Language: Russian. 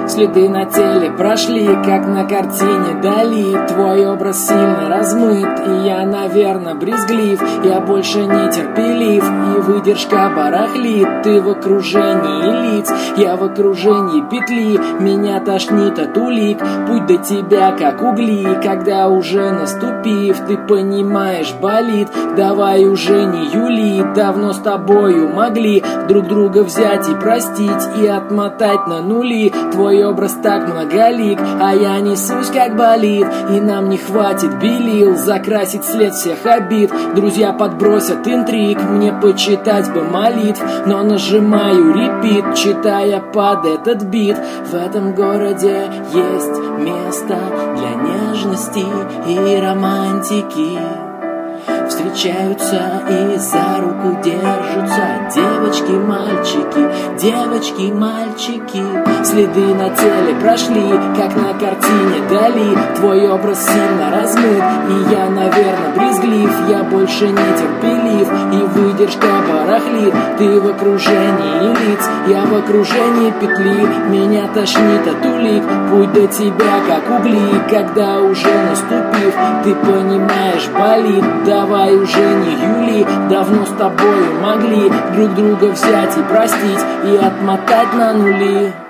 Следы на теле прошли, как на картине Дали. Твой образ сильно размыт, и я, наверное, брезглив. Я больше не терпелив, и выдержка барахлит. Ты в окружении лиц, я в окружении петли. Меня тошнит от улик, путь до тебя как угли. Когда уже наступив, ты понимаешь, болит. Давай уже не юли, давно с тобою могли друг друга взять и простить, и отмотать на нули. Твой образ так многолик, а я несусь как болит. И нам не хватит белил закрасить след всех обид. Друзья подбросят интриг, мне почитать бы молитв, но нажимаю репит, читая под этот бит. В этом городе есть место для нежности и романтики. Встречаются и за руку держатся девочки-мальчики, девочки-мальчики. Следы на теле прошли, как на картине Дали. Твой образ сильно размыт, и я, наверное, брезглив. Я больше не терпелив, и выдержка барахлит. Ты в окружении лиц, я в окружении петли. Меня тошнит от улик, путь до тебя как угли. Когда уже наступив, ты понимаешь, болит. Давай уже не юли, давно с тобою могли друг друга взять и простить, и отмотать на нули.